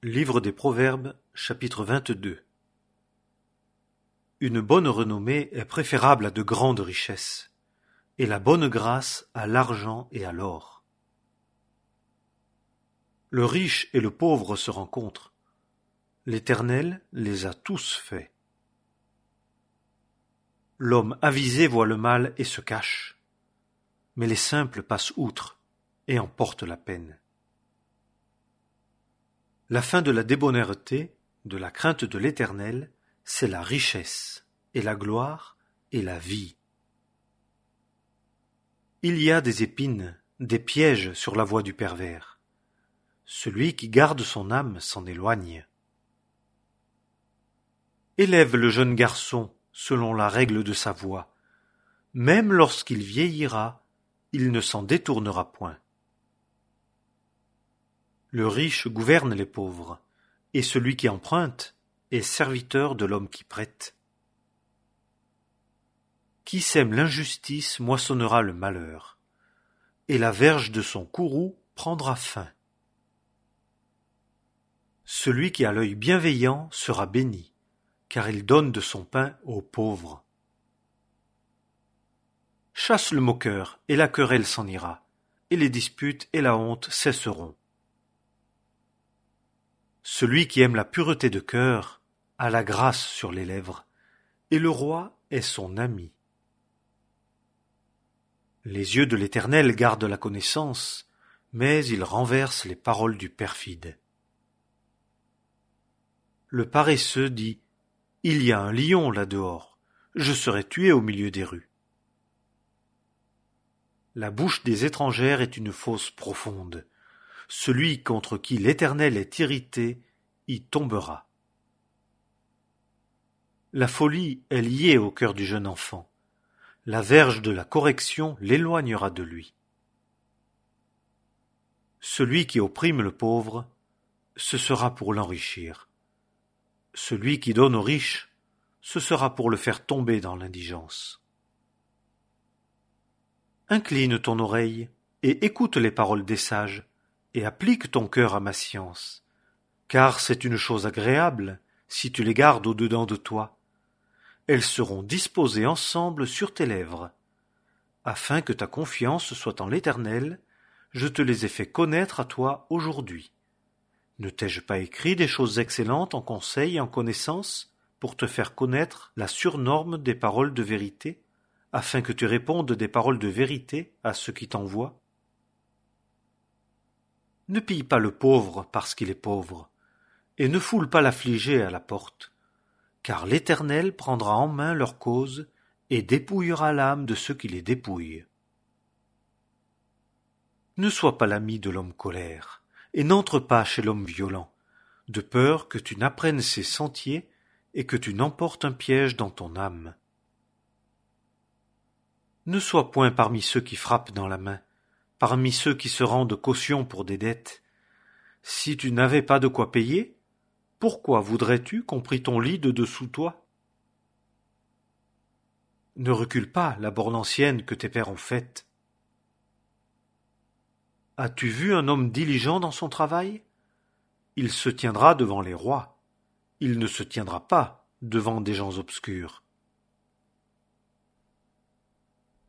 Livre des Proverbes, chapitre 22. Une bonne renommée est préférable à de grandes richesses, et la bonne grâce à l'argent et à l'or. Le riche et le pauvre se rencontrent. L'Éternel les a tous faits. L'homme avisé voit le mal et se cache, mais les simples passent outre et en portent la peine. La fin de la débonnaireté, de la crainte de l'Éternel, c'est la richesse, et la gloire, et la vie. Il y a des épines, des pièges sur la voie du pervers. Celui qui garde son âme s'en éloigne. Élève le jeune garçon selon la règle de sa voie. Même lorsqu'il vieillira, il ne s'en détournera point. Le riche gouverne les pauvres, et celui qui emprunte est serviteur de l'homme qui prête. Qui sème l'injustice moissonnera le malheur, et la verge de son courroux prendra fin. Celui qui a l'œil bienveillant sera béni, car il donne de son pain aux pauvres. Chasse le moqueur, et la querelle s'en ira, et les disputes et la honte cesseront. Celui qui aime la pureté de cœur a la grâce sur les lèvres, et le roi est son ami. Les yeux de l'Éternel gardent la connaissance, mais ils renversent les paroles du perfide. Le paresseux dit : il y a un lion là-dehors, je serai tué au milieu des rues. La bouche des étrangères est une fosse profonde. Celui contre qui l'Éternel est irrité y tombera. La folie est liée au cœur du jeune enfant. La verge de la correction l'éloignera de lui. Celui qui opprime le pauvre, ce sera pour l'enrichir. Celui qui donne au riche, ce sera pour le faire tomber dans l'indigence. Incline ton oreille et écoute les paroles des sages, et applique ton cœur à ma science, car c'est une chose agréable si tu les gardes au-dedans de toi. Elles seront disposées ensemble sur tes lèvres. Afin que ta confiance soit en l'Éternel, je te les ai fait connaître à toi aujourd'hui. Ne t'ai-je pas écrit des choses excellentes en conseil et en connaissance, pour te faire connaître la surnorme des paroles de vérité, afin que tu répondes des paroles de vérité à ceux qui t'envoient? Ne pille pas le pauvre parce qu'il est pauvre, et ne foule pas l'affligé à la porte, car l'Éternel prendra en main leur cause et dépouillera l'âme de ceux qui les dépouillent. Ne sois pas l'ami de l'homme colère, et n'entre pas chez l'homme violent, de peur que tu n'apprennes ses sentiers et que tu n'emportes un piège dans ton âme. Ne sois point parmi ceux qui frappent dans la main, parmi ceux qui se rendent caution pour des dettes. Si tu n'avais pas de quoi payer, pourquoi voudrais-tu qu'on prît ton lit de dessous toi? Ne recule pas la borne ancienne que tes pères ont faite. As-tu vu un homme diligent dans son travail? Il se tiendra devant les rois. Il ne se tiendra pas devant des gens obscurs.